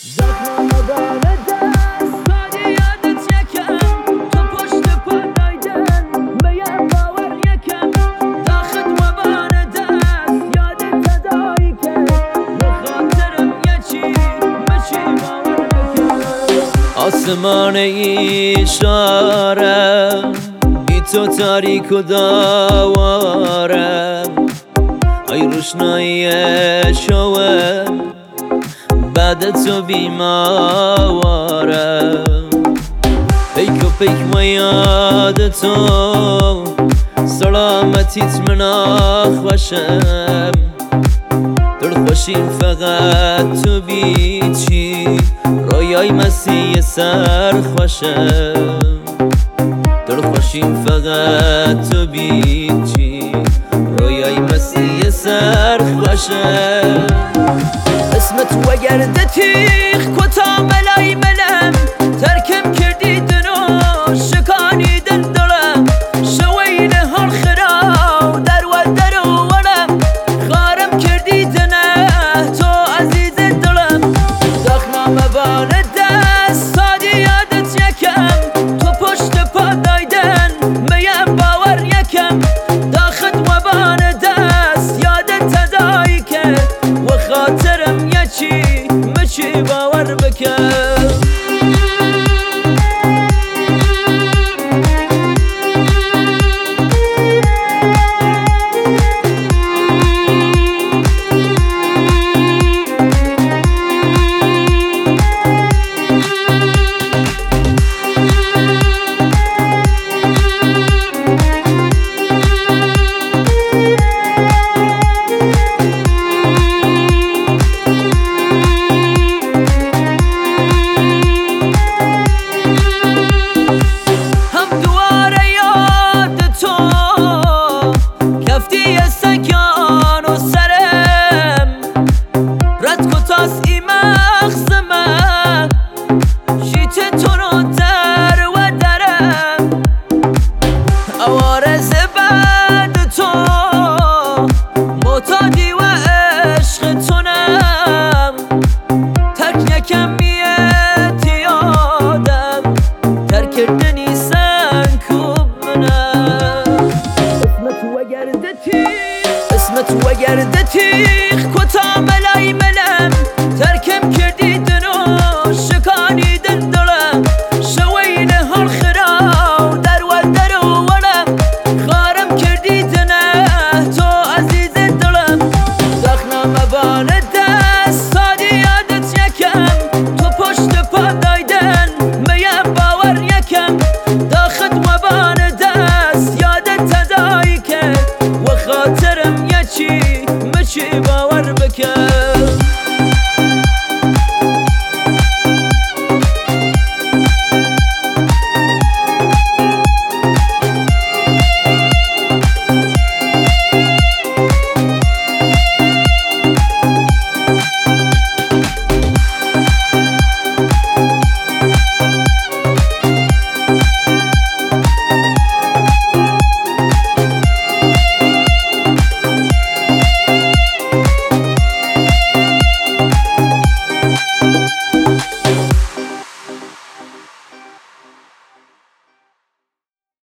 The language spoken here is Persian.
آسمان اشاره بی تو تاریک و داواره ای روشنایی شوه بعد تو بیماره پیک و پیک و یاد تو سلامتیت من خوشم دل خوشیم فقط تو بیچی رویای مسیح سر خوشم دل خوشیم فقط تو بیچی رویای مسیح سر خوشم اسمت و گرد تیخ کتا ملای ملم ترکم کردی دنو شکانی دل دلم شوین هر خراو در و در و ولم خارم کردی دنه تو عزیز دلم داخنام بال دست سادی یادت یکم تو پشت پا دایدن میم باور یکم داخت و بال دست یادت تدایی که و خاطرم یچی مچی باور بکم اسمت و گرد تیخ کتا ملای ملم ترکم کردی دنو شکانی دل دلم شوین هر خراو در و در و ولم خارم کردی دنه تو عزیز دلم داخنام بال دست سادی یادت یکم تو پشت پا دایدن میم باور یکم داخت و بال دست یادت تدایی که و خاطرم یچی مچی باور